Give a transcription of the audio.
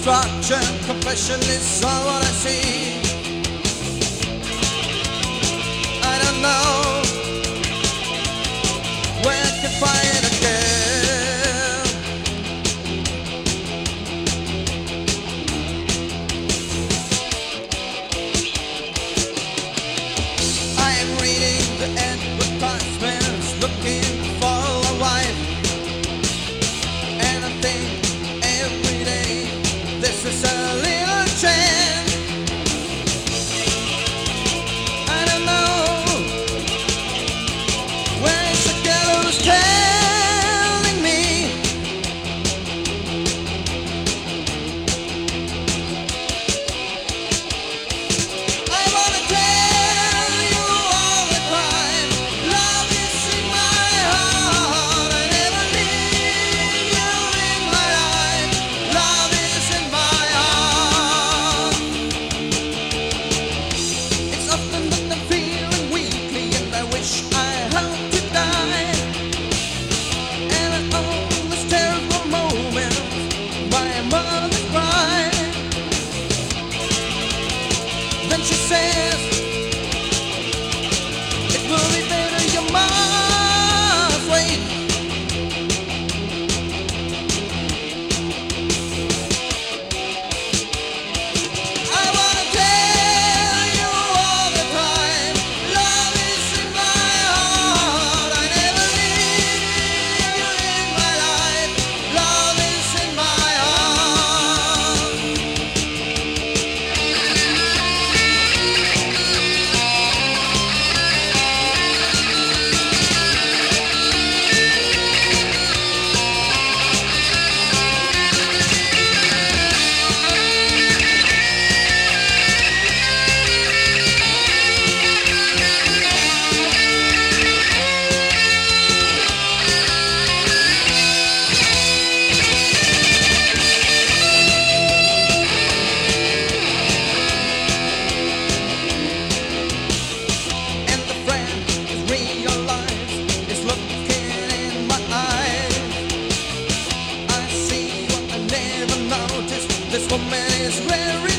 destruction, confession is all what I see. I don't know where I can find again. I am reading the advertisements, looking for a wife, and I think every day this is a little chance. I don't know where is the girl who's telling me I wanna tell you all the time, love is in my heart. I never leave you in my life. Love is in my heart. It's often that I'm feeling weakly, and I wish I had to die. And at all those terrible moments, my mother cried. Then she says, it will be better, you must wait. I wanna tell you all the time, love is in my heart. I never leave you in my life. Love is in my heart. And the friend is realized, is looking in my eyes. I see what I never noticed. This woman is very